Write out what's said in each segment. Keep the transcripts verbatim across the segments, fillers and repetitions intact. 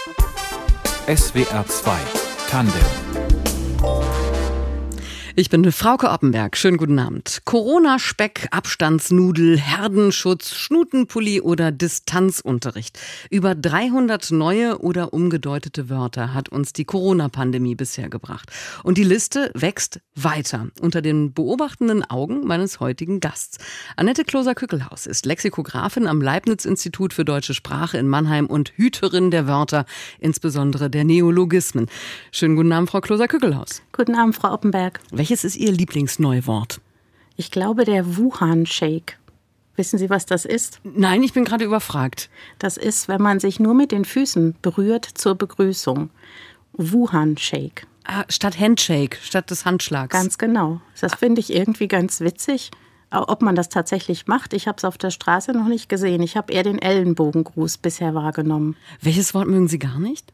S W R zwei Tandem. Ich bin Frauke Oppenberg. Schönen guten Abend. Corona-Speck, Abstandsnudel, Herdenschutz, Schnutenpulli oder Distanzunterricht. Über dreihundert neue oder umgedeutete Wörter hat uns die Corona-Pandemie bisher gebracht. Und die Liste wächst weiter unter den beobachtenden Augen meines heutigen Gasts. Annette Kloser-Kückelhaus ist Lexikografin am Leibniz-Institut für Deutsche Sprache in Mannheim und Hüterin der Wörter, insbesondere der Neologismen. Schönen guten Abend, Frau Kloser-Kückelhaus. Guten Abend, Frau Oppenberg. Welches ist Ihr Lieblingsneuwort? Ich glaube, der Wuhan-Shake. Wissen Sie, was das ist? Nein, ich bin gerade überfragt. Das ist, wenn man sich nur mit den Füßen berührt zur Begrüßung. Wuhan-Shake. Ah, statt Handshake, statt des Handschlags. Ganz genau. Das finde ich irgendwie ganz witzig. Ob man das tatsächlich macht, ich habe es auf der Straße noch nicht gesehen. Ich habe eher den Ellenbogengruß bisher wahrgenommen. Welches Wort mögen Sie gar nicht?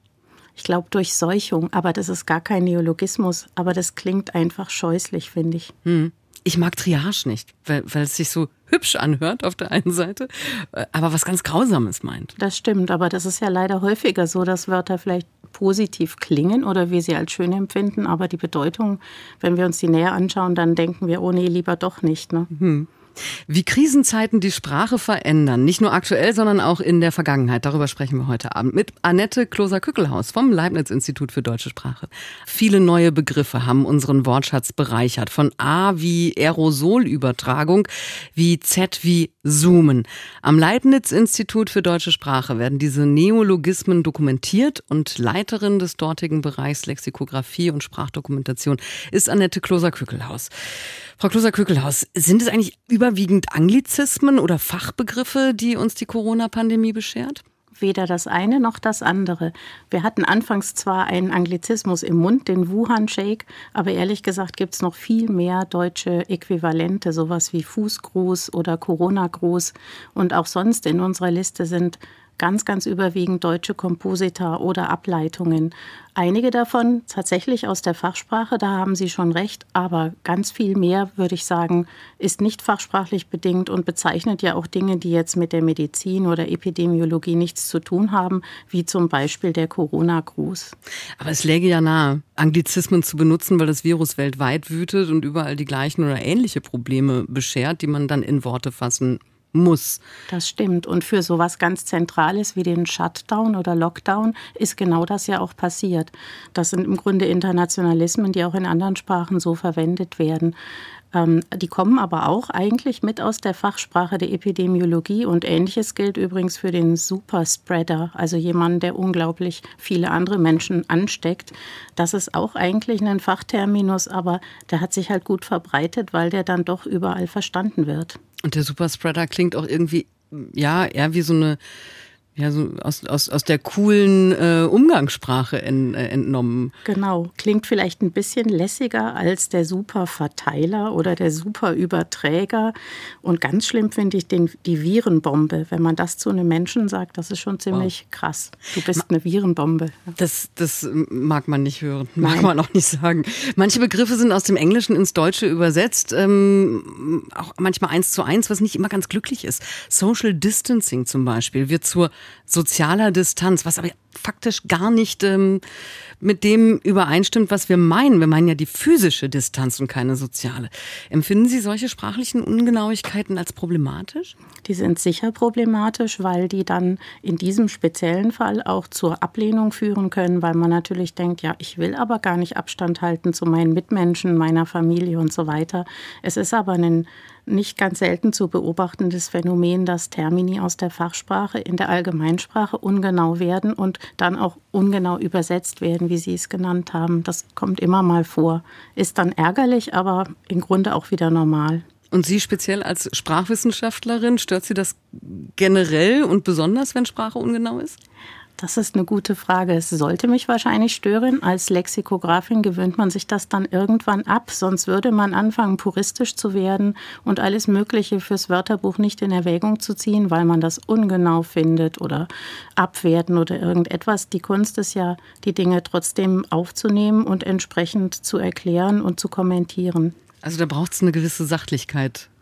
Ich glaube Durchseuchung, aber das ist gar kein Neologismus. Aber das klingt einfach scheußlich, finde ich. Hm. Ich mag Triage nicht, weil, weil es sich so hübsch anhört auf der einen Seite, aber was ganz Grausames meint. Das stimmt, aber das ist ja leider häufiger so, dass Wörter vielleicht positiv klingen oder wir sie als schön empfinden, aber die Bedeutung, wenn wir uns die näher anschauen, dann denken wir, oh nee, lieber doch nicht. Ne? Hm. Wie Krisenzeiten die Sprache verändern, nicht nur aktuell, sondern auch in der Vergangenheit. Darüber sprechen wir heute Abend mit Annette Kloser-Kückelhaus vom Leibniz-Institut für Deutsche Sprache. Viele neue Begriffe haben unseren Wortschatz bereichert. Von A wie Aerosolübertragung, wie Z wie Zoomen. Am Leibniz-Institut für Deutsche Sprache werden diese Neologismen dokumentiert und Leiterin des dortigen Bereichs Lexikographie und Sprachdokumentation ist Annette Kloser-Kückelhaus. Frau Kloser-Kückelhaus, sind es eigentlich überwiegend Anglizismen oder Fachbegriffe, die uns die Corona-Pandemie beschert? Weder das eine noch das andere. Wir hatten anfangs zwar einen Anglizismus im Mund, den Wuhan-Shake, aber ehrlich gesagt gibt es noch viel mehr deutsche Äquivalente, sowas wie Fußgruß oder Corona-Gruß. Und auch sonst in unserer Liste sind ganz, ganz überwiegend deutsche Komposita oder Ableitungen. Einige davon tatsächlich aus der Fachsprache, da haben Sie schon recht, aber ganz viel mehr, würde ich sagen, ist nicht fachsprachlich bedingt und bezeichnet ja auch Dinge, die jetzt mit der Medizin oder Epidemiologie nichts zu tun haben, wie zum Beispiel der Corona-Gruß. Aber es läge ja nahe, Anglizismen zu benutzen, weil das Virus weltweit wütet und überall die gleichen oder ähnliche Probleme beschert, die man dann in Worte fassen muss. Das stimmt. Und für sowas ganz Zentrales wie den Shutdown oder Lockdown ist genau das ja auch passiert. Das sind im Grunde Internationalismen, die auch in anderen Sprachen so verwendet werden. Ähm, die kommen aber auch eigentlich mit aus der Fachsprache der Epidemiologie und Ähnliches gilt übrigens für den Superspreader, also jemanden, der unglaublich viele andere Menschen ansteckt. Das ist auch eigentlich ein Fachterminus, aber der hat sich halt gut verbreitet, weil der dann doch überall verstanden wird. Und der Superspreader klingt auch irgendwie, ja, eher wie so eine, ja, so aus, aus, aus der coolen äh, Umgangssprache en, äh, entnommen. Genau, klingt vielleicht ein bisschen lässiger als der Superverteiler oder der Superüberträger. Und ganz schlimm finde ich den, die Virenbombe. Wenn man das zu einem Menschen sagt, das ist schon ziemlich wow. krass. Du bist eine Virenbombe. Das, das mag man nicht hören, mag Nein. man auch nicht sagen. Manche Begriffe sind aus dem Englischen ins Deutsche übersetzt, ähm, auch manchmal eins zu eins, was nicht immer ganz glücklich ist. Social Distancing zum Beispiel wird zur sozialer Distanz, was aber faktisch gar nicht ähm, mit dem übereinstimmt, was wir meinen. Wir meinen ja die physische Distanz und keine soziale. Empfinden Sie solche sprachlichen Ungenauigkeiten als problematisch? Die sind sicher problematisch, weil die dann in diesem speziellen Fall auch zur Ablehnung führen können, weil man natürlich denkt, ja, ich will aber gar nicht Abstand halten zu meinen Mitmenschen, meiner Familie und so weiter. Es ist aber ein nicht ganz selten zu beobachtendes Phänomen, dass Termini aus der Fachsprache in der Allgemeinsprache ungenau werden und dann auch ungenau übersetzt werden, wie Sie es genannt haben. Das kommt immer mal vor. Ist dann ärgerlich, aber im Grunde auch wieder normal. Und Sie speziell als Sprachwissenschaftlerin, stört Sie das generell und besonders, wenn Sprache ungenau ist? Das ist eine gute Frage. Es sollte mich wahrscheinlich stören. Als Lexikografin gewöhnt man sich das dann irgendwann ab. Sonst würde man anfangen, puristisch zu werden und alles Mögliche fürs Wörterbuch nicht in Erwägung zu ziehen, weil man das ungenau findet oder abwerten oder irgendetwas. Die Kunst ist ja, die Dinge trotzdem aufzunehmen und entsprechend zu erklären und zu kommentieren. Also da braucht es eine gewisse Sachlichkeit.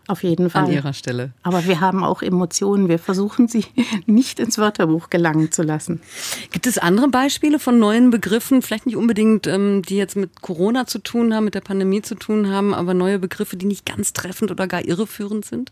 Auf jeden Fall. An Ihrer Stelle. Aber wir haben auch Emotionen. Wir versuchen, sie nicht ins Wörterbuch gelangen zu lassen. Gibt es andere Beispiele von neuen Begriffen, vielleicht nicht unbedingt, ähm, die jetzt mit Corona zu tun haben, mit der Pandemie zu tun haben, aber neue Begriffe, die nicht ganz treffend oder gar irreführend sind?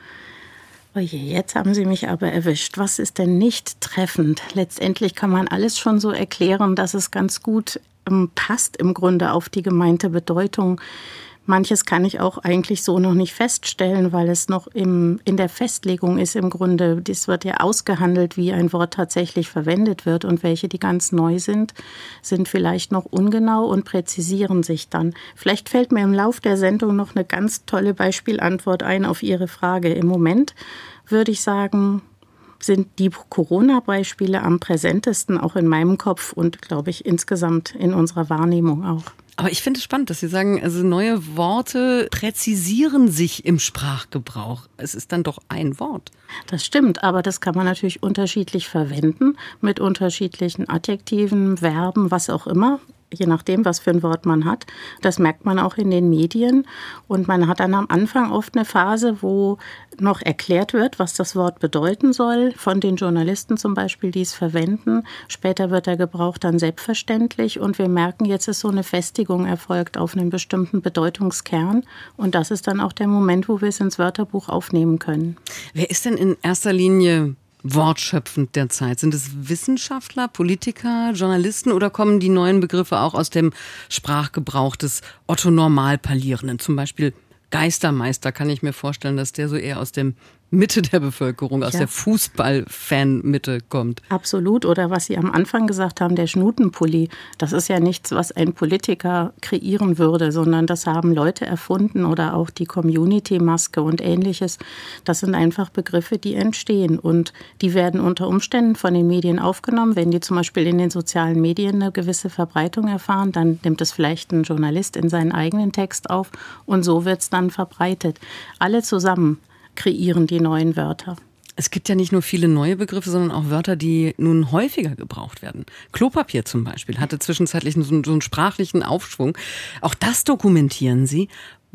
Oje, jetzt haben Sie mich aber erwischt. Was ist denn nicht treffend? Letztendlich kann man alles schon so erklären, dass es ganz gut ähm, passt im Grunde auf die gemeinte Bedeutung. Manches kann ich auch eigentlich so noch nicht feststellen, weil es noch im, in der Festlegung ist im Grunde. Das wird ja ausgehandelt, wie ein Wort tatsächlich verwendet wird, und welche, die ganz neu sind, sind vielleicht noch ungenau und präzisieren sich dann. Vielleicht fällt mir im Lauf der Sendung noch eine ganz tolle Beispielantwort ein auf Ihre Frage. Im Moment würde ich sagen, sind die Corona-Beispiele am präsentesten, auch in meinem Kopf und, glaube ich, insgesamt in unserer Wahrnehmung auch. Aber ich finde es spannend, dass Sie sagen, also neue Worte präzisieren sich im Sprachgebrauch. Es ist dann doch ein Wort. Das stimmt, aber das kann man natürlich unterschiedlich verwenden, mit unterschiedlichen Adjektiven, Verben, was auch immer. Je nachdem, was für ein Wort man hat. Das merkt man auch in den Medien. Und man hat dann am Anfang oft eine Phase, wo noch erklärt wird, was das Wort bedeuten soll, von den Journalisten zum Beispiel, die es verwenden. Später wird der Gebrauch dann selbstverständlich. Und wir merken, jetzt ist so eine Festigung erfolgt auf einen bestimmten Bedeutungskern. Und das ist dann auch der Moment, wo wir es ins Wörterbuch aufnehmen können. Wer ist denn in erster Linie wortschöpfend der Zeit? Sind es Wissenschaftler, Politiker, Journalisten oder kommen die neuen Begriffe auch aus dem Sprachgebrauch des Otto-Normalparlierenden? Zum Beispiel Geistermeister, kann ich mir vorstellen, dass der so eher aus dem Mitte der Bevölkerung, aus ja. der Fußball-Fan-Mitte kommt. Absolut. Oder was Sie am Anfang gesagt haben, der Schnutenpulli. Das ist ja nichts, was ein Politiker kreieren würde, sondern das haben Leute erfunden oder auch die Community-Maske und Ähnliches. Das sind einfach Begriffe, die entstehen und die werden unter Umständen von den Medien aufgenommen. Wenn die zum Beispiel in den sozialen Medien eine gewisse Verbreitung erfahren, dann nimmt es vielleicht ein Journalist in seinen eigenen Text auf und so wird es dann verbreitet. Alle zusammen kreieren die neuen Wörter. Es gibt ja nicht nur viele neue Begriffe, sondern auch Wörter, die nun häufiger gebraucht werden. Klopapier zum Beispiel hatte zwischenzeitlich so einen, so einen sprachlichen Aufschwung. Auch das dokumentieren Sie.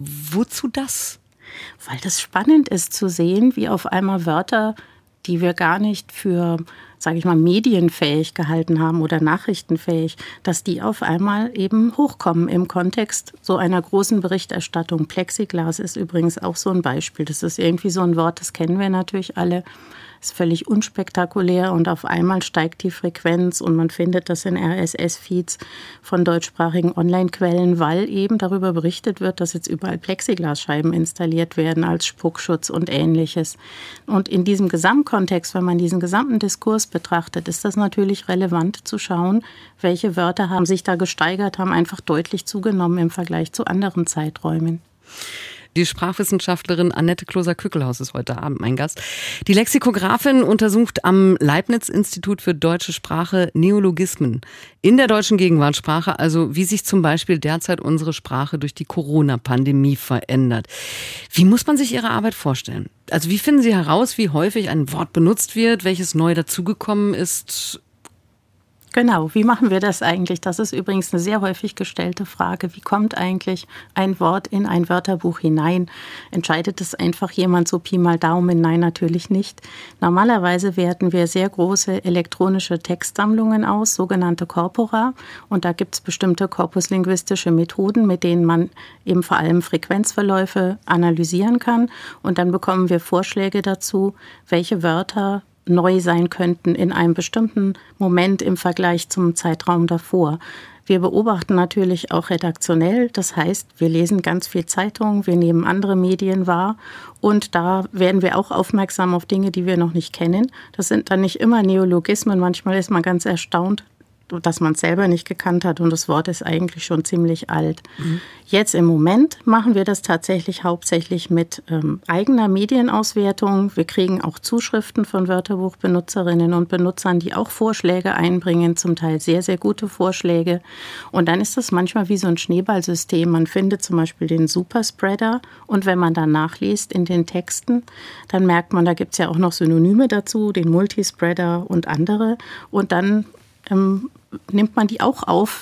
Wozu das? Weil das spannend ist zu sehen, wie auf einmal Wörter, die wir gar nicht für, sage ich mal, medienfähig gehalten haben oder nachrichtenfähig, dass die auf einmal eben hochkommen im Kontext so einer großen Berichterstattung. Plexiglas ist übrigens auch so ein Beispiel. Das ist irgendwie so ein Wort, das kennen wir natürlich alle. Ist völlig unspektakulär und auf einmal steigt die Frequenz und man findet das in R S S-Feeds von deutschsprachigen Online-Quellen, weil eben darüber berichtet wird, dass jetzt überall Plexiglasscheiben installiert werden als Spuckschutz und Ähnliches. Und in diesem Gesamtkontext, wenn man diesen gesamten Diskurs betrachtet, ist das natürlich relevant zu schauen, welche Wörter haben sich da gesteigert, haben einfach deutlich zugenommen im Vergleich zu anderen Zeiträumen. Die Sprachwissenschaftlerin Annette Kloser-Kückelhaus ist heute Abend mein Gast. Die Lexikografin untersucht am Leibniz-Institut für deutsche Sprache Neologismen in der deutschen Gegenwartssprache, also wie sich zum Beispiel derzeit unsere Sprache durch die Corona-Pandemie verändert. Wie muss man sich Ihre Arbeit vorstellen? Also wie finden Sie heraus, wie häufig ein Wort benutzt wird, welches neu dazugekommen ist? Genau, wie machen wir das eigentlich? Das ist übrigens eine sehr häufig gestellte Frage. Wie kommt eigentlich ein Wort in ein Wörterbuch hinein? Entscheidet es einfach jemand so Pi mal Daumen? Nein, natürlich nicht. Normalerweise werten wir sehr große elektronische Textsammlungen aus, sogenannte Corpora. Und da gibt es bestimmte korpuslinguistische Methoden, mit denen man eben vor allem Frequenzverläufe analysieren kann. Und dann bekommen wir Vorschläge dazu, welche Wörter neu sein könnten in einem bestimmten Moment im Vergleich zum Zeitraum davor. Wir beobachten natürlich auch redaktionell, das heißt, wir lesen ganz viel Zeitungen, wir nehmen andere Medien wahr und da werden wir auch aufmerksam auf Dinge, die wir noch nicht kennen. Das sind dann nicht immer Neologismen, manchmal ist man ganz erstaunt, dass man es selber nicht gekannt hat und das Wort ist eigentlich schon ziemlich alt. Mhm. Jetzt im Moment machen wir das tatsächlich hauptsächlich mit ähm, eigener Medienauswertung. Wir kriegen auch Zuschriften von Wörterbuchbenutzerinnen und Benutzern, die auch Vorschläge einbringen, zum Teil sehr, sehr gute Vorschläge. Und dann ist das manchmal wie so ein Schneeballsystem. Man findet zum Beispiel den Superspreader und wenn man dann nachliest in den Texten, dann merkt man, da gibt es ja auch noch Synonyme dazu, den Multispreader und andere. Und dann ähm, nimmt man die auch auf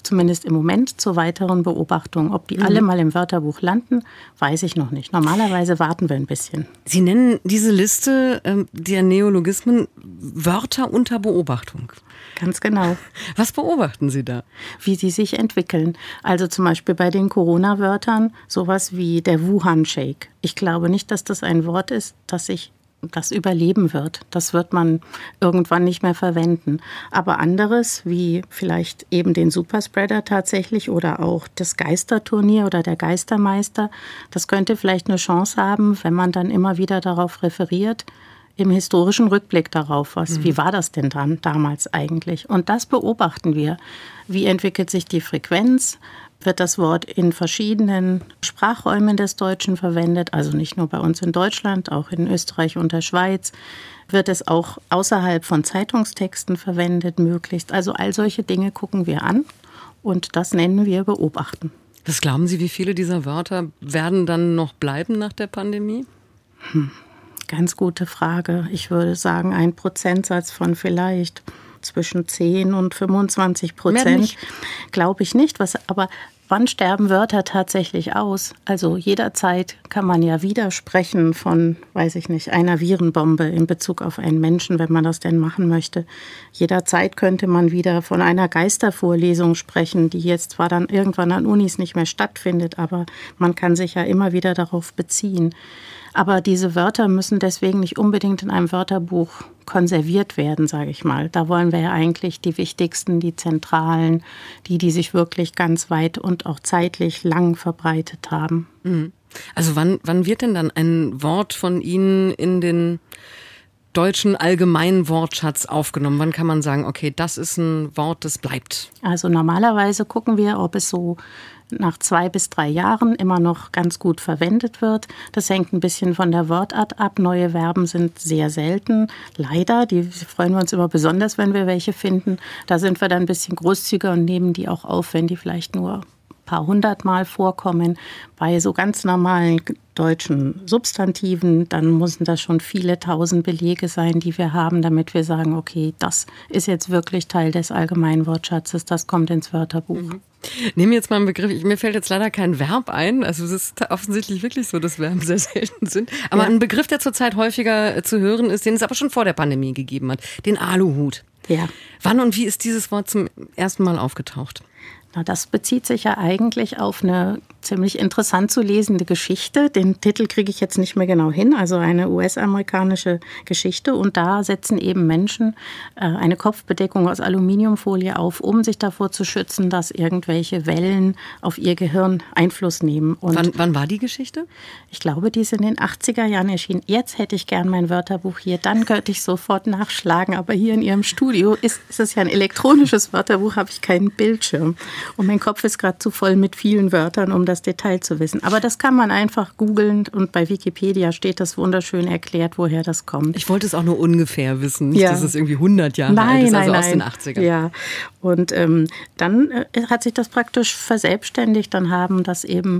zumindest im Moment zur weiteren Beobachtung. Ob die mhm. alle mal im Wörterbuch landen, weiß ich noch nicht. Normalerweise warten wir ein bisschen. Sie nennen diese Liste äh, der Neologismen Wörter unter Beobachtung. Ganz genau. Was beobachten Sie da? Wie sie sich entwickeln. Also zum Beispiel bei den Corona-Wörtern sowas wie der Wuhan-Shake. Ich glaube nicht, dass das ein Wort ist, das sich das überleben wird. Das wird man irgendwann nicht mehr verwenden. Aber anderes, wie vielleicht eben den Superspreader tatsächlich oder auch das Geisterturnier oder der Geistermeister, das könnte vielleicht eine Chance haben, wenn man dann immer wieder darauf referiert, im historischen Rückblick darauf, was, mhm. wie war das denn dann damals eigentlich? Und das beobachten wir. Wie entwickelt sich die Frequenz? Wird das Wort in verschiedenen Sprachräumen des Deutschen verwendet? Also nicht nur bei uns in Deutschland, auch in Österreich und der Schweiz. Wird es auch außerhalb von Zeitungstexten verwendet, möglichst? Also all solche Dinge gucken wir an und das nennen wir beobachten. Was glauben Sie, wie viele dieser Wörter werden dann noch bleiben nach der Pandemie? Hm. Ganz gute Frage. Ich würde sagen, ein Prozentsatz von vielleicht zwischen zehn und fünfundzwanzig Prozent. Glaube ich nicht. Was, aber wann sterben Wörter tatsächlich aus? Also jederzeit kann man ja wieder sprechen von, weiß ich nicht, einer Virenbombe in Bezug auf einen Menschen, wenn man das denn machen möchte. Jederzeit könnte man wieder von einer Geistervorlesung sprechen, die jetzt zwar dann irgendwann an Unis nicht mehr stattfindet, aber man kann sich ja immer wieder darauf beziehen. Aber diese Wörter müssen deswegen nicht unbedingt in einem Wörterbuch konserviert werden, sage ich mal. Da wollen wir ja eigentlich die wichtigsten, die zentralen, die, die sich wirklich ganz weit und auch zeitlich lang verbreitet haben. Also wann, wann wird denn dann ein Wort von Ihnen in den deutschen allgemeinen Wortschatz aufgenommen? Wann kann man sagen, okay, das ist ein Wort, das bleibt? Also normalerweise gucken wir, ob es so nach zwei bis drei Jahren immer noch ganz gut verwendet wird. Das hängt ein bisschen von der Wortart ab. Neue Verben sind sehr selten. Leider, die freuen wir uns immer besonders, wenn wir welche finden. Da sind wir dann ein bisschen großzügiger und nehmen die auch auf, wenn die vielleicht nur ein paar hundert Mal vorkommen. Bei so ganz normalen deutschen Substantiven, dann müssen das schon viele tausend Belege sein, die wir haben, damit wir sagen, okay, das ist jetzt wirklich Teil des allgemeinen Wortschatzes, das kommt ins Wörterbuch. Mhm. Nehmen wir jetzt mal einen Begriff, ich, mir fällt jetzt leider kein Verb ein, also es ist offensichtlich wirklich so, dass Verben sehr selten sind, aber ja. Ein Begriff, der zurzeit häufiger zu hören ist, den es aber schon vor der Pandemie gegeben hat, den Aluhut. Ja. Wann und wie ist dieses Wort zum ersten Mal aufgetaucht? Na, das bezieht sich ja eigentlich auf eine ziemlich interessant zu lesende Geschichte. Den Titel kriege ich jetzt nicht mehr genau hin, also eine U S-amerikanische Geschichte. Und da setzen eben Menschen äh, eine Kopfbedeckung aus Aluminiumfolie auf, um sich davor zu schützen, dass irgendwelche Wellen auf ihr Gehirn Einfluss nehmen. Und wann, wann war die Geschichte? Ich glaube, die ist in den achtziger Jahren erschienen. Jetzt hätte ich gern mein Wörterbuch hier, dann könnte ich sofort nachschlagen. Aber hier in Ihrem Studio ist, ist es ja ein elektronisches Wörterbuch, habe ich keinen Bildschirm. Und mein Kopf ist gerade zu voll mit vielen Wörtern, um das Detail zu wissen. Aber das kann man einfach googeln und bei Wikipedia steht das wunderschön erklärt, woher das kommt. Ich wollte es auch nur ungefähr wissen, nicht, ja. dass es irgendwie hundert Jahre nein, alt ist, nein, also nein. aus den achtzigern. Ja, und ähm, dann äh, hat sich das praktisch verselbstständigt. Dann haben das eben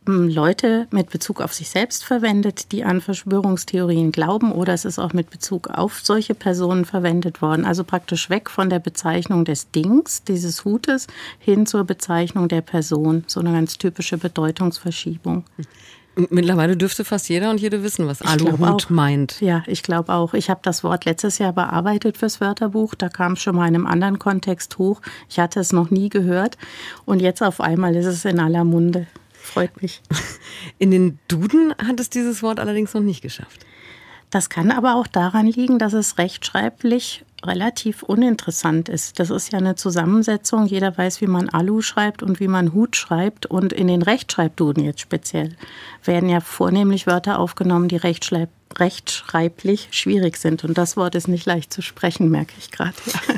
Leute mit Bezug auf sich selbst verwendet, die an Verschwörungstheorien glauben, oder es ist auch mit Bezug auf solche Personen verwendet worden. Also praktisch weg von der Bezeichnung des Dings, dieses Hutes, hin zur Bezeichnung der Person. So eine ganz typische Bedeutungsverschiebung. Mittlerweile dürfte fast jeder und jede wissen, was Aluhut meint. Ja, ich glaube auch. Ich habe das Wort letztes Jahr bearbeitet fürs Wörterbuch. Da kam es schon mal in einem anderen Kontext hoch. Ich hatte es noch nie gehört. Und jetzt auf einmal ist es in aller Munde. Freut mich. In den Duden hat es dieses Wort allerdings noch nicht geschafft. Das kann aber auch daran liegen, dass es rechtschreiblich relativ uninteressant ist. Das ist ja eine Zusammensetzung. Jeder weiß, wie man Alu schreibt und wie man Hut schreibt. Und in den Rechtschreibduden jetzt speziell werden ja vornehmlich Wörter aufgenommen, die rechtschreib- rechtschreiblich schwierig sind. Und das Wort ist nicht leicht zu sprechen, merke ich gerade.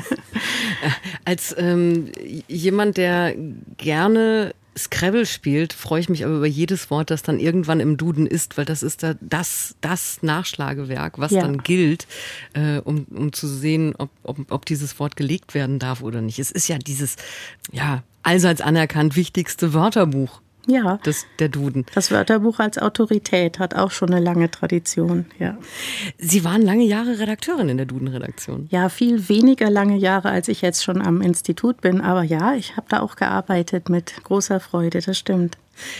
Als ähm, jemand, der gerne Scrabble spielt, freue ich mich aber über jedes Wort, das dann irgendwann im Duden ist, weil das ist da das, das Nachschlagewerk, was ja. dann gilt, äh, um, um zu sehen, ob, ob, ob dieses Wort gelegt werden darf oder nicht. Es ist ja dieses, ja, allseits anerkannt wichtigste Wörterbuch Ja, das, der Duden. Das Wörterbuch als Autorität hat auch schon eine lange Tradition, ja. Sie waren lange Jahre Redakteurin in der Duden-Redaktion. Ja, viel weniger lange Jahre, als ich jetzt schon am Institut bin. Aber ja, ich habe da auch gearbeitet mit großer Freude, das stimmt.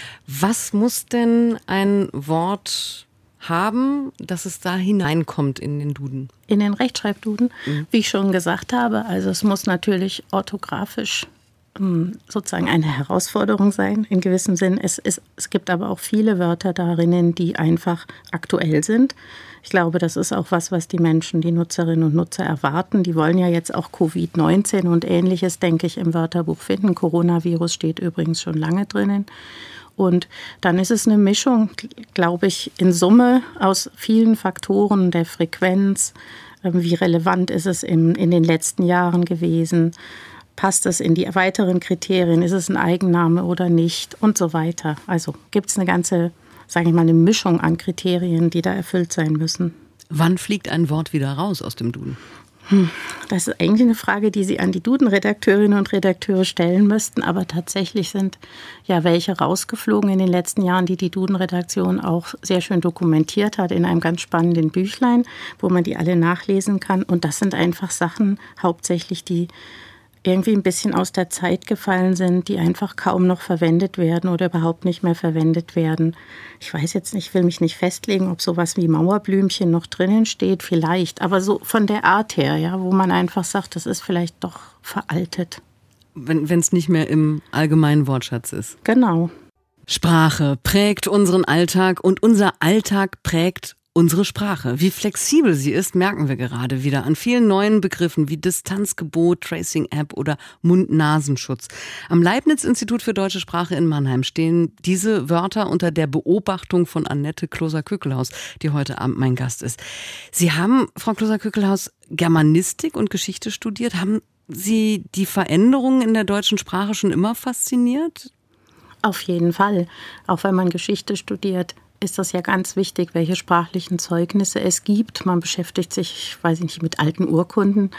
Was muss denn ein Wort haben, dass es da hineinkommt in den Duden? In den Rechtschreibduden, mhm. wie ich schon gesagt habe. Also es muss natürlich orthografisch sozusagen eine Herausforderung sein, in gewissem Sinn. Es, es, es gibt aber auch viele Wörter darin, die einfach aktuell sind. Ich glaube, das ist auch was, was die Menschen, die Nutzerinnen und Nutzer erwarten. Die wollen ja jetzt auch Covid neunzehn und Ähnliches, denke ich, im Wörterbuch finden. Coronavirus steht übrigens schon lange drinnen. Und dann ist es eine Mischung, glaube ich, in Summe aus vielen Faktoren der Frequenz. Wie relevant ist es in, in den letzten Jahren gewesen? Passt es in die weiteren Kriterien? Ist es ein Eigenname oder nicht? Und so weiter. Also gibt es eine ganze, sage ich mal, eine Mischung an Kriterien, die da erfüllt sein müssen. Wann fliegt ein Wort wieder raus aus dem Duden? Hm, das ist eigentlich eine Frage, die Sie an die Duden-Redakteurinnen und Redakteure stellen müssten. Aber tatsächlich sind ja welche rausgeflogen in den letzten Jahren, die die Duden-Redaktion auch sehr schön dokumentiert hat in einem ganz spannenden Büchlein, wo man die alle nachlesen kann. Und das sind einfach Sachen, hauptsächlich die irgendwie ein bisschen aus der Zeit gefallen sind, die einfach kaum noch verwendet werden oder überhaupt nicht mehr verwendet werden. Ich weiß jetzt nicht, ich will mich nicht festlegen, ob sowas wie Mauerblümchen noch drinnen steht, vielleicht. Aber so von der Art her, ja, wo man einfach sagt, das ist vielleicht doch veraltet. Wenn es nicht mehr im allgemeinen Wortschatz ist. Genau. Sprache prägt unseren Alltag und unser Alltag prägt unsere Sprache. Wie flexibel sie ist, merken wir gerade wieder an vielen neuen Begriffen wie Distanzgebot, Tracing-App oder Mund-Nasenschutz. Am Leibniz-Institut für Deutsche Sprache in Mannheim stehen diese Wörter unter der Beobachtung von Annette Kloser-Kückelhaus, die heute Abend mein Gast ist. Sie haben, Frau Kloser-Kückelhaus, Germanistik und Geschichte studiert. Haben Sie die Veränderungen in der deutschen Sprache schon immer fasziniert? Auf jeden Fall. Auch wenn man Geschichte studiert, ist das ja ganz wichtig, welche sprachlichen Zeugnisse es gibt. Man beschäftigt sich, weiß ich nicht, mit alten Urkunden.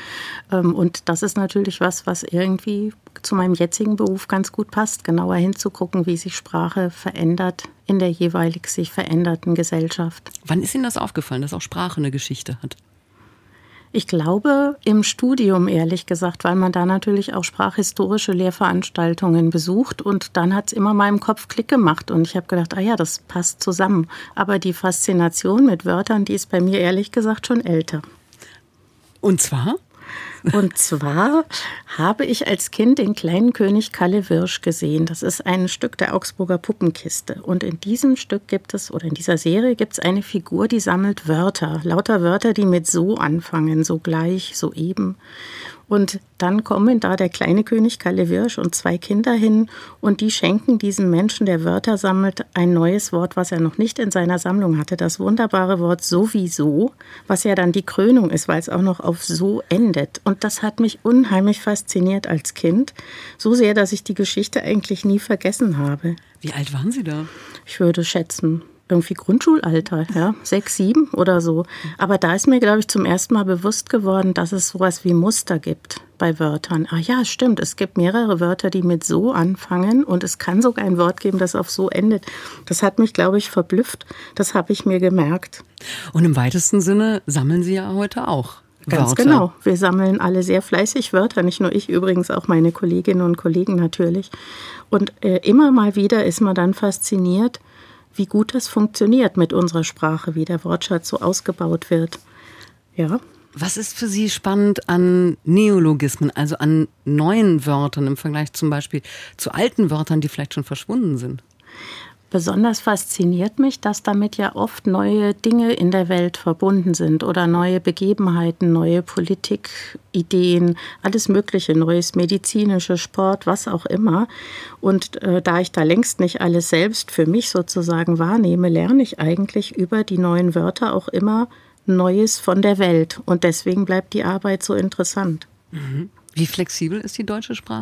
Und das ist natürlich was, was irgendwie zu meinem jetzigen Beruf ganz gut passt, genauer hinzugucken, wie sich Sprache verändert in der jeweilig sich veränderten Gesellschaft. Wann ist Ihnen das aufgefallen, dass auch Sprache eine Geschichte hat? Ich glaube, im Studium, ehrlich gesagt, weil man da natürlich auch sprachhistorische Lehrveranstaltungen besucht und dann hat es immer mal im Kopf Klick gemacht und ich habe gedacht, ah ja, das passt zusammen. Aber die Faszination mit Wörtern, die ist bei mir ehrlich gesagt schon älter. Und zwar? Und zwar habe ich als Kind den kleinen König Kalle Wirsch gesehen. Das ist ein Stück der Augsburger Puppenkiste. Und in diesem Stück gibt es, oder in dieser Serie gibt es eine Figur, die sammelt Wörter. Lauter Wörter, die mit so anfangen, so gleich, so eben. Und dann kommen da der kleine König Kalle Wirsch und zwei Kinder hin und die schenken diesem Menschen, der Wörter sammelt, ein neues Wort, was er noch nicht in seiner Sammlung hatte. Das wunderbare Wort sowieso, was ja dann die Krönung ist, weil es auch noch auf so endet. Und das hat mich unheimlich fasziniert als Kind. So sehr, dass ich die Geschichte eigentlich nie vergessen habe. Wie alt waren Sie da? Ich würde schätzen, irgendwie Grundschulalter, ja, sechs, sieben oder so. Aber da ist mir, glaube ich, zum ersten Mal bewusst geworden, dass es sowas wie Muster gibt bei Wörtern. Ah ja, stimmt, es gibt mehrere Wörter, die mit so anfangen und es kann sogar ein Wort geben, das auf so endet. Das hat mich, glaube ich, verblüfft. Das habe ich mir gemerkt. Und im weitesten Sinne sammeln Sie ja heute auch Ganz Wörter. Genau. Wir sammeln alle sehr fleißig Wörter, nicht nur ich, übrigens auch meine Kolleginnen und Kollegen natürlich. Und äh, immer mal wieder ist man dann fasziniert, wie gut das funktioniert mit unserer Sprache, wie der Wortschatz so ausgebaut wird. Ja. Was ist für Sie spannend an Neologismen, also an neuen Wörtern im Vergleich zum Beispiel zu alten Wörtern, die vielleicht schon verschwunden sind? Besonders fasziniert mich, dass damit ja oft neue Dinge in der Welt verbunden sind oder neue Begebenheiten, neue Politikideen, alles Mögliche, neues medizinisches, Sport, was auch immer. Und äh, da ich da längst nicht alles selbst für mich sozusagen wahrnehme, lerne ich eigentlich über die neuen Wörter auch immer Neues von der Welt. Und deswegen bleibt die Arbeit so interessant. Mhm. Wie flexibel ist die deutsche Sprache?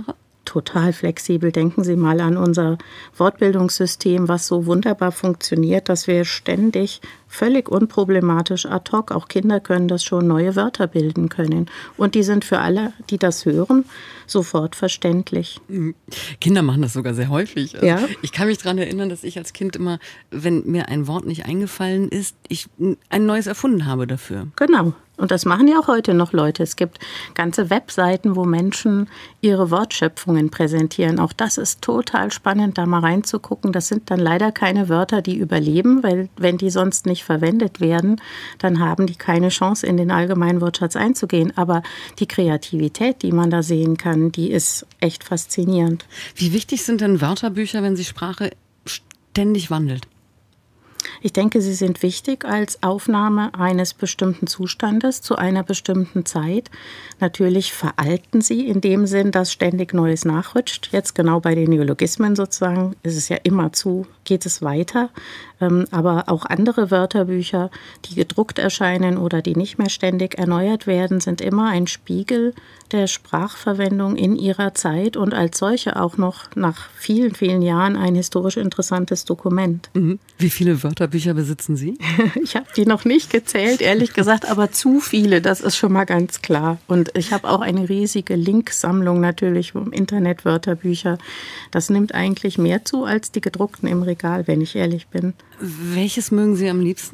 total flexibel. Denken Sie mal an unser Wortbildungssystem, was so wunderbar funktioniert, dass wir ständig völlig unproblematisch ad hoc, auch Kinder können das schon, neue Wörter bilden können. Und die sind für alle, die das hören, sofort verständlich. Kinder machen das sogar sehr häufig. Also ja. Ich kann mich daran erinnern, dass ich als Kind immer, wenn mir ein Wort nicht eingefallen ist, ich ein neues erfunden habe dafür. Genau. Und das machen ja auch heute noch Leute. Es gibt ganze Webseiten, wo Menschen ihre Wortschöpfungen präsentieren. Auch das ist total spannend, da mal reinzugucken. Das sind dann leider keine Wörter, die überleben, weil wenn die sonst nicht verwendet werden, dann haben die keine Chance, in den allgemeinen Wortschatz einzugehen. Aber die Kreativität, die man da sehen kann, die ist echt faszinierend. Wie wichtig sind denn Wörterbücher, wenn sich Sprache ständig wandelt? Ich denke, sie sind wichtig als Aufnahme eines bestimmten Zustandes zu einer bestimmten Zeit. Natürlich veralten sie in dem Sinn, dass ständig Neues nachrutscht. Jetzt genau bei den Neologismen sozusagen ist es ja immerzu, geht es weiter. Aber auch andere Wörterbücher, die gedruckt erscheinen oder die nicht mehr ständig erneuert werden, sind immer ein Spiegel der Sprachverwendung in ihrer Zeit und als solche auch noch nach vielen, vielen Jahren ein historisch interessantes Dokument. Mhm. Wie viele Wörterbücher besitzen Sie? Ich habe die noch nicht gezählt, ehrlich gesagt, aber zu viele, das ist schon mal ganz klar. Und ich habe auch eine riesige Linksammlung natürlich im Internet Wörterbücher. Das nimmt eigentlich mehr zu als die gedruckten im Regal, wenn ich ehrlich bin. Welches mögen Sie am liebsten?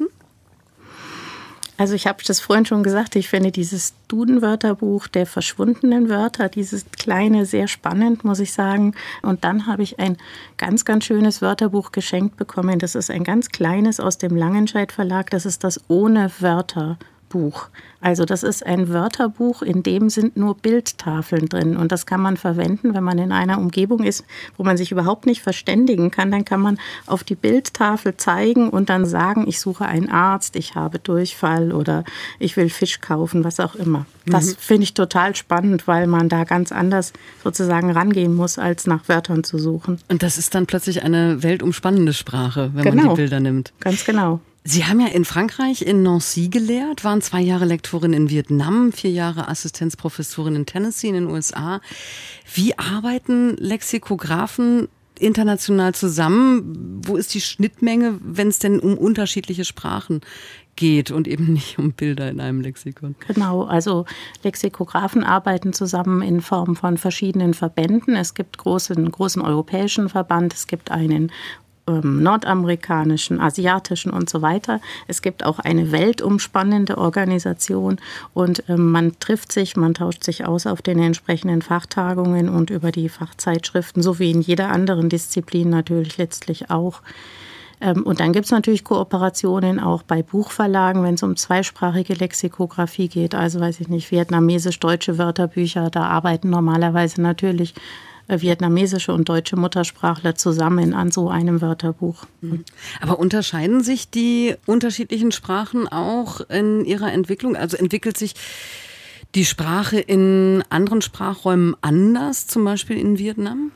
Also ich habe das vorhin schon gesagt, ich finde dieses Duden-Wörterbuch der verschwundenen Wörter, dieses kleine, sehr spannend, muss ich sagen. Und dann habe ich ein ganz, ganz schönes Wörterbuch geschenkt bekommen. Das ist ein ganz kleines aus dem Langenscheidt Verlag. Das ist das Ohne-Wörter-Buch. Also das ist ein Wörterbuch, in dem sind nur Bildtafeln drin. Und das kann man verwenden, wenn man in einer Umgebung ist, wo man sich überhaupt nicht verständigen kann. Dann kann man auf die Bildtafel zeigen und dann sagen, ich suche einen Arzt, ich habe Durchfall oder ich will Fisch kaufen, was auch immer. Das mhm. finde ich total spannend, weil man da ganz anders sozusagen rangehen muss, als nach Wörtern zu suchen. Und das ist dann plötzlich eine weltumspannende Sprache, wenn genau. man die Bilder nimmt. Ganz genau. Sie haben ja in Frankreich, in Nancy gelehrt, waren zwei Jahre Lektorin in Vietnam, vier Jahre Assistenzprofessorin in Tennessee in den U S A. Wie arbeiten Lexikographen international zusammen? Wo ist die Schnittmenge, wenn es denn um unterschiedliche Sprachen geht und eben nicht um Bilder in einem Lexikon? Genau, also Lexikographen arbeiten zusammen in Form von verschiedenen Verbänden. Es gibt großen, einen großen europäischen Verband, es gibt einen nordamerikanischen, asiatischen und so weiter. Es gibt auch eine weltumspannende Organisation und ähm, man trifft sich, man tauscht sich aus auf den entsprechenden Fachtagungen und über die Fachzeitschriften, so wie in jeder anderen Disziplin natürlich letztlich auch. Ähm, und dann gibt es natürlich Kooperationen auch bei Buchverlagen, wenn es um zweisprachige Lexikographie geht, also weiß ich nicht, vietnamesisch-deutsche Wörterbücher, da arbeiten normalerweise natürlich vietnamesische und deutsche Muttersprachler zusammen an so einem Wörterbuch. Aber unterscheiden sich die unterschiedlichen Sprachen auch in ihrer Entwicklung? Also entwickelt sich die Sprache in anderen Sprachräumen anders, zum Beispiel in Vietnam?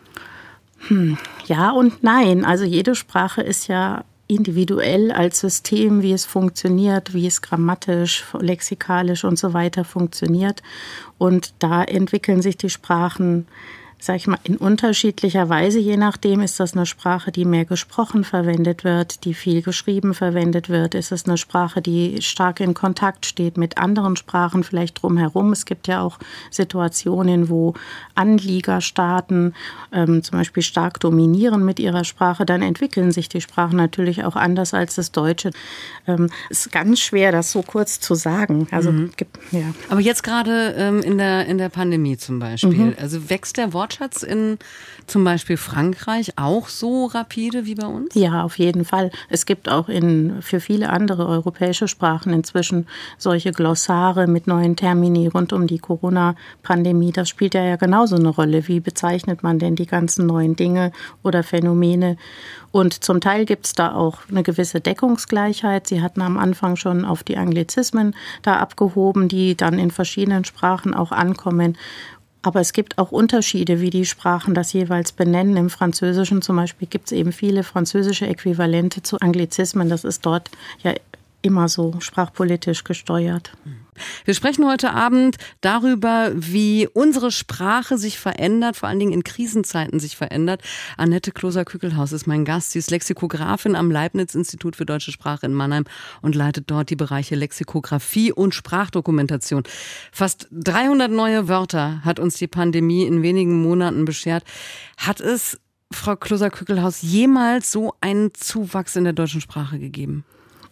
Hm, ja und nein. Also jede Sprache ist ja individuell als System, wie es funktioniert, wie es grammatisch, lexikalisch und so weiter funktioniert. Und da entwickeln sich die Sprachen, sag ich mal, in unterschiedlicher Weise. Je nachdem, ist das eine Sprache, die mehr gesprochen verwendet wird, die viel geschrieben verwendet wird. Ist es eine Sprache, die stark in Kontakt steht mit anderen Sprachen, vielleicht drumherum. Es gibt ja auch Situationen, wo Anliegerstaaten ähm, zum Beispiel stark dominieren mit ihrer Sprache. Dann entwickeln sich die Sprachen natürlich auch anders als das Deutsche. Ähm, ist ganz schwer, das so kurz zu sagen. Also, mhm. gibt, ja. Aber jetzt gerade ähm, in der, in der Pandemie zum Beispiel, mhm. also wächst der Wort Wortschatz in zum Beispiel Frankreich auch so rapide wie bei uns? Ja, auf jeden Fall. Es gibt auch in, für viele andere europäische Sprachen inzwischen solche Glossare mit neuen Termini rund um die Corona-Pandemie. Das spielt ja, ja genauso eine Rolle. Wie bezeichnet man denn die ganzen neuen Dinge oder Phänomene? Und zum Teil gibt es da auch eine gewisse Deckungsgleichheit. Sie hatten am Anfang schon auf die Anglizismen da abgehoben, die dann in verschiedenen Sprachen auch ankommen. Aber es gibt auch Unterschiede, wie die Sprachen das jeweils benennen. Im Französischen zum Beispiel gibt es eben viele französische Äquivalente zu Anglizismen. Das ist dort ja immer so sprachpolitisch gesteuert. Wir sprechen heute Abend darüber, wie unsere Sprache sich verändert, vor allen Dingen in Krisenzeiten sich verändert. Annette Kloser-Kückelhaus ist mein Gast. Sie ist Lexikografin am Leibniz-Institut für deutsche Sprache in Mannheim und leitet dort die Bereiche Lexikographie und Sprachdokumentation. Fast dreihundert neue Wörter hat uns die Pandemie in wenigen Monaten beschert. Hat es, Frau Kloser-Kückelhaus, jemals so einen Zuwachs in der deutschen Sprache gegeben?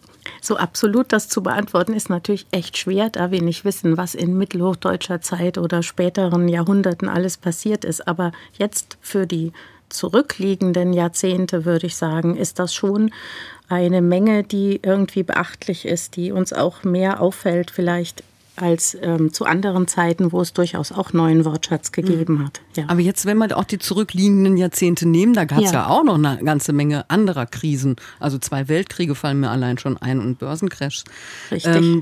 So absolut das zu beantworten ist natürlich echt schwer, da wir nicht wissen, was in mittelhochdeutscher Zeit oder späteren Jahrhunderten alles passiert ist. Aber jetzt für die zurückliegenden Jahrzehnte, würde ich sagen, ist das schon eine Menge, die irgendwie beachtlich ist, die uns auch mehr auffällt vielleicht als ähm, zu anderen Zeiten, wo es durchaus auch neuen Wortschatz gegeben hat. Ja. Aber jetzt, wenn wir auch die zurückliegenden Jahrzehnte nehmen, da gab es ja. ja auch noch eine ganze Menge anderer Krisen. Also zwei Weltkriege fallen mir allein schon ein und Börsencrash. Richtig. Ähm,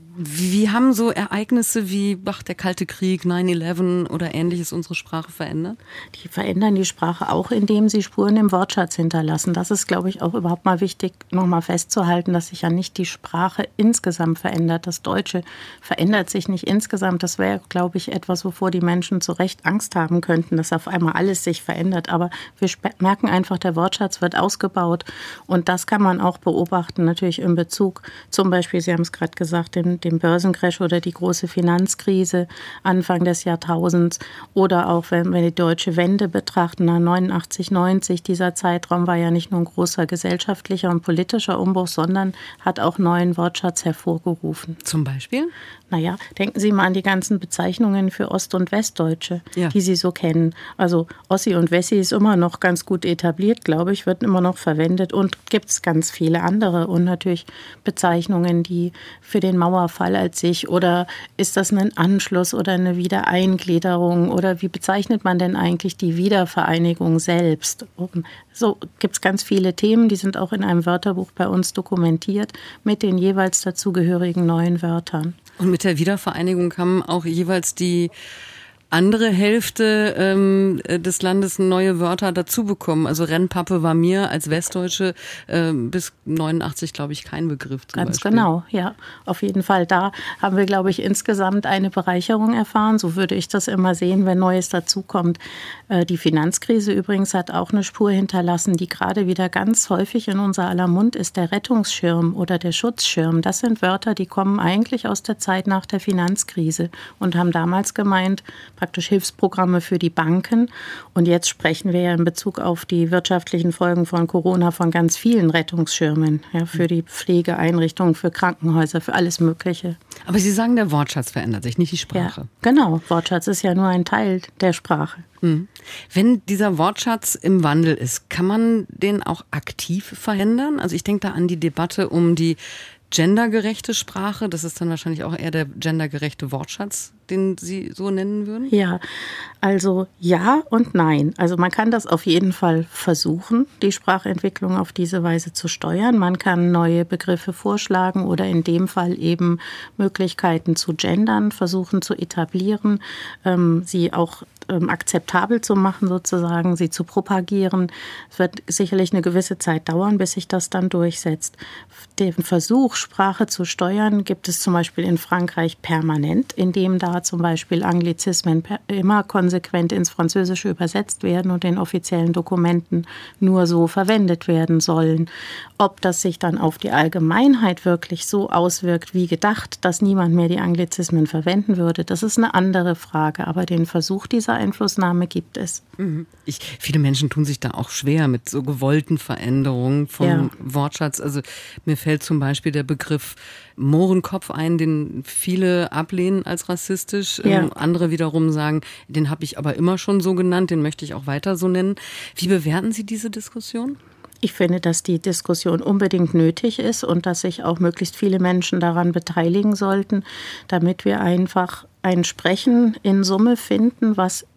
wie haben so Ereignisse wie ach, der Kalte Krieg, neun elf oder Ähnliches unsere Sprache verändert? Die verändern die Sprache auch, indem sie Spuren im Wortschatz hinterlassen. Das ist, glaube ich, auch überhaupt mal wichtig, nochmal festzuhalten, dass sich ja nicht die Sprache insgesamt verändert. Das Deutsche verändert sich nicht insgesamt. Das wäre, glaube ich, etwas, wovor die Menschen zu Recht Angst haben könnten, dass auf einmal alles sich verändert. Aber wir merken einfach, der Wortschatz wird ausgebaut. Und das kann man auch beobachten, natürlich in Bezug, zum Beispiel, Sie haben es gerade gesagt, den dem Börsencrash oder die große Finanzkrise Anfang des Jahrtausends oder auch, wenn wir die deutsche Wende betrachten, neunundachtzig, neunzig, dieser Zeitraum war ja nicht nur ein großer gesellschaftlicher und politischer Umbruch, sondern hat auch neuen Wortschatz hervorgerufen. Zum Beispiel? Naja, denken Sie mal an die ganzen Bezeichnungen für Ost- und Westdeutsche, ja. die Sie so kennen. Also Ossi und Wessi ist immer noch ganz gut etabliert, glaube ich, wird immer noch verwendet und gibt es ganz viele andere und natürlich Bezeichnungen, die für den Mauerfall als sich oder ist das ein Anschluss oder eine Wiedereingliederung oder wie bezeichnet man denn eigentlich die Wiedervereinigung selbst? So gibt es ganz viele Themen, die sind auch in einem Wörterbuch bei uns dokumentiert mit den jeweils dazugehörigen neuen Wörtern. Und mit der Wiedervereinigung haben auch jeweils die andere Hälfte ähm, des Landes neue Wörter dazu bekommen. Also Rennpappe war mir als Westdeutsche äh, bis neunundachtzig, glaube ich, kein Begriff. Zum Ganz Beispiel. Genau, ja. Auf jeden Fall. Da haben wir, glaube ich, insgesamt eine Bereicherung erfahren. So würde ich das immer sehen, wenn Neues dazukommt. Äh, die Finanzkrise übrigens hat auch eine Spur hinterlassen, die gerade wieder ganz häufig in unser aller Mund ist. Der Rettungsschirm oder der Schutzschirm. Das sind Wörter, die kommen eigentlich aus der Zeit nach der Finanzkrise und haben damals gemeint, praktisch Hilfsprogramme für die Banken. Und jetzt sprechen wir ja in Bezug auf die wirtschaftlichen Folgen von Corona von ganz vielen Rettungsschirmen, ja, für die Pflegeeinrichtungen, für Krankenhäuser, für alles Mögliche. Aber Sie sagen, der Wortschatz verändert sich, nicht die Sprache. Ja, genau, Wortschatz ist ja nur ein Teil der Sprache. Mhm. Wenn dieser Wortschatz im Wandel ist, kann man den auch aktiv verändern? Also ich denke da an die Debatte um die gendergerechte Sprache, das ist dann wahrscheinlich auch eher der gendergerechte Wortschatz, den Sie so nennen würden? Ja, also ja und nein. Also man kann das auf jeden Fall versuchen, die Sprachentwicklung auf diese Weise zu steuern. Man kann neue Begriffe vorschlagen oder in dem Fall eben Möglichkeiten zu gendern, versuchen zu etablieren, ähm, sie auch ähm, akzeptabel zu machen sozusagen, sie zu propagieren. Es wird sicherlich eine gewisse Zeit dauern, bis sich das dann durchsetzt. Den Versuch, Sprache zu steuern, gibt es zum Beispiel in Frankreich permanent, indem da zum Beispiel Anglizismen immer konsequent ins Französische übersetzt werden und in offiziellen Dokumenten nur so verwendet werden sollen. Ob das sich dann auf die Allgemeinheit wirklich so auswirkt wie gedacht, dass niemand mehr die Anglizismen verwenden würde, das ist eine andere Frage. Aber den Versuch dieser Einflussnahme gibt es. Ich, viele Menschen tun sich da auch schwer mit so gewollten Veränderungen vom ja. Wortschatz. Also mir fällt zum Beispiel der Begriff Mohrenkopf ein, den viele ablehnen als rassistisch. Ja. Ähm, andere wiederum sagen, den habe ich aber immer schon so genannt, den möchte ich auch weiter so nennen. Wie bewerten Sie diese Diskussion? Ich finde, dass die Diskussion unbedingt nötig ist und dass sich auch möglichst viele Menschen daran beteiligen sollten, damit wir einfach ein Sprechen in Summe finden, was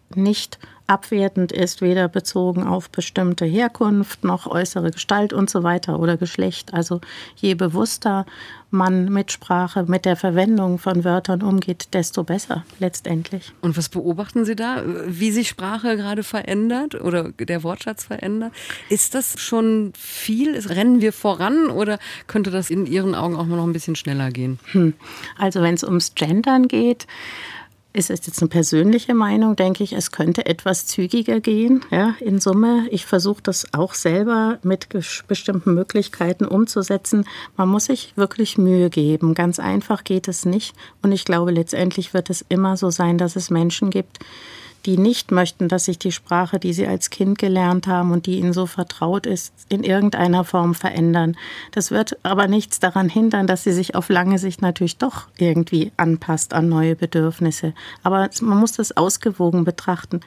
nicht abwertend ist, weder bezogen auf bestimmte Herkunft noch äußere Gestalt und so weiter oder Geschlecht. Also je bewusster man mit Sprache, mit der Verwendung von Wörtern umgeht, desto besser letztendlich. Und was beobachten Sie da, wie sich Sprache gerade verändert oder der Wortschatz verändert? Ist das schon viel? Rennen wir voran oder könnte das in Ihren Augen auch mal noch ein bisschen schneller gehen? Hm. Also wenn es ums Gendern geht, ist es jetzt eine persönliche Meinung, denke ich, es könnte etwas zügiger gehen, ja, in Summe. Ich versuche das auch selber mit bestimmten Möglichkeiten umzusetzen. Man muss sich wirklich Mühe geben. Ganz einfach geht es nicht. Und ich glaube, letztendlich wird es immer so sein, dass es Menschen gibt, die nicht möchten, dass sich die Sprache, die sie als Kind gelernt haben und die ihnen so vertraut ist, in irgendeiner Form verändern. Das wird aber nichts daran hindern, dass sie sich auf lange Sicht natürlich doch irgendwie anpasst an neue Bedürfnisse. Aber man muss das ausgewogen betrachten,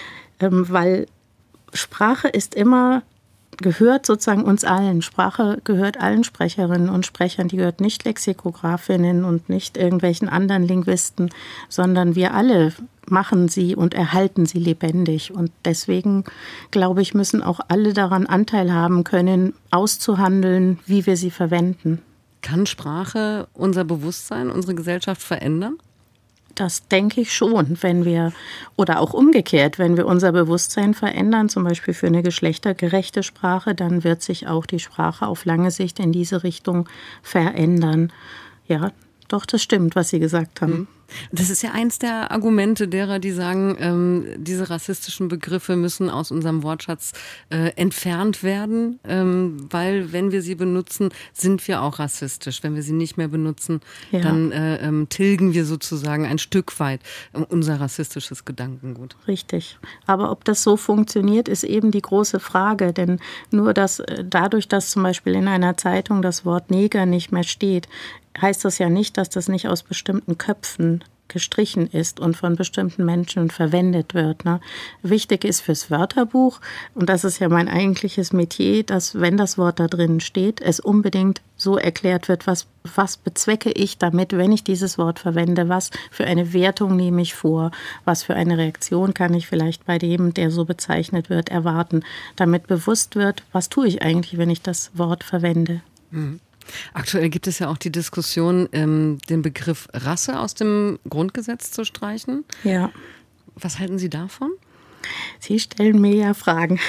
weil Sprache ist immer, gehört sozusagen uns allen. Sprache gehört allen Sprecherinnen und Sprechern, die gehört nicht Lexikografinnen und nicht irgendwelchen anderen Linguisten, sondern wir alle machen sie und erhalten sie lebendig. Und deswegen, glaube ich, müssen auch alle daran Anteil haben können, auszuhandeln, wie wir sie verwenden. Kann Sprache unser Bewusstsein, unsere Gesellschaft verändern? Das denke ich schon, wenn wir, oder auch umgekehrt, wenn wir unser Bewusstsein verändern, zum Beispiel für eine geschlechtergerechte Sprache, dann wird sich auch die Sprache auf lange Sicht in diese Richtung verändern. Ja, doch, das stimmt, was Sie gesagt haben. Das ist ja eins der Argumente derer, die sagen, ähm, diese rassistischen Begriffe müssen aus unserem Wortschatz äh, entfernt werden, ähm, weil wenn wir sie benutzen, sind wir auch rassistisch. Wenn wir sie nicht mehr benutzen, ja. dann äh, ähm, tilgen wir sozusagen ein Stück weit äh, unser rassistisches Gedankengut. Richtig. Aber ob das so funktioniert, ist eben die große Frage. Denn nur dass, dadurch, dass zum Beispiel in einer Zeitung das Wort Neger nicht mehr steht, heißt das ja nicht, dass das nicht aus bestimmten Köpfen gestrichen ist und von bestimmten Menschen verwendet wird. Ne? Wichtig ist fürs Wörterbuch, und das ist ja mein eigentliches Metier, dass, wenn das Wort da drin steht, es unbedingt so erklärt wird, was, was bezwecke ich damit, wenn ich dieses Wort verwende, was für eine Wertung nehme ich vor, was für eine Reaktion kann ich vielleicht bei dem, der so bezeichnet wird, erwarten, damit bewusst wird, was tue ich eigentlich, wenn ich das Wort verwende. Mhm. Aktuell gibt es ja auch die Diskussion, ähm, den Begriff Rasse aus dem Grundgesetz zu streichen. Ja. Was halten Sie davon? Sie stellen mir ja Fragen.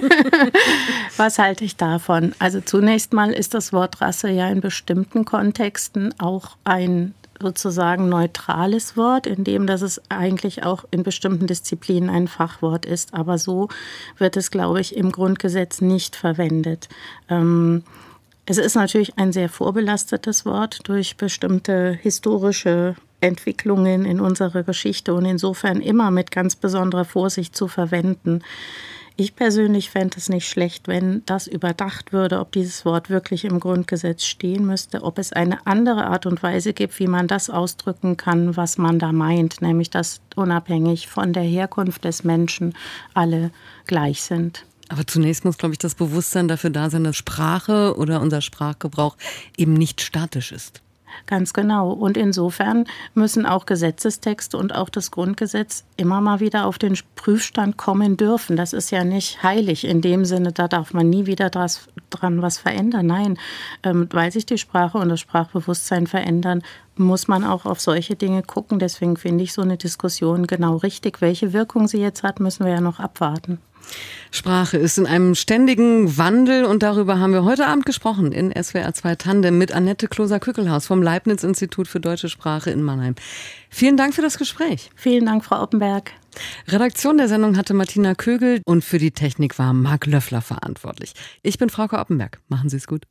Was halte ich davon? Also zunächst mal ist das Wort Rasse ja in bestimmten Kontexten auch ein sozusagen neutrales Wort, in dem dass es eigentlich auch in bestimmten Disziplinen ein Fachwort ist. Aber so wird es, glaube ich, im Grundgesetz nicht verwendet. Ähm, Es ist natürlich ein sehr vorbelastetes Wort durch bestimmte historische Entwicklungen in unserer Geschichte und insofern immer mit ganz besonderer Vorsicht zu verwenden. Ich persönlich fände es nicht schlecht, wenn das überdacht würde, ob dieses Wort wirklich im Grundgesetz stehen müsste, ob es eine andere Art und Weise gibt, wie man das ausdrücken kann, was man da meint, nämlich dass unabhängig von der Herkunft des Menschen alle gleich sind. Aber zunächst muss, glaube ich, das Bewusstsein dafür da sein, dass Sprache oder unser Sprachgebrauch eben nicht statisch ist. Ganz genau. Und insofern müssen auch Gesetzestexte und auch das Grundgesetz immer mal wieder auf den Prüfstand kommen dürfen. Das ist ja nicht heilig in dem Sinne, da darf man nie wieder dras, dran was verändern. Nein, ähm, weil sich die Sprache und das Sprachbewusstsein verändern, muss man auch auf solche Dinge gucken. Deswegen finde ich so eine Diskussion genau richtig. Welche Wirkung sie jetzt hat, müssen wir ja noch abwarten. Sprache ist in einem ständigen Wandel und darüber haben wir heute Abend gesprochen in S W R zwei Tandem mit Annette Kloser-Kückelhaus vom Leibniz-Institut für Deutsche Sprache in Mannheim. Vielen Dank für das Gespräch. Vielen Dank, Frau Oppenberg. Redaktion der Sendung hatte Martina Kögel und für die Technik war Marc Löffler verantwortlich. Ich bin Frauke Oppenberg. Machen Sie es gut.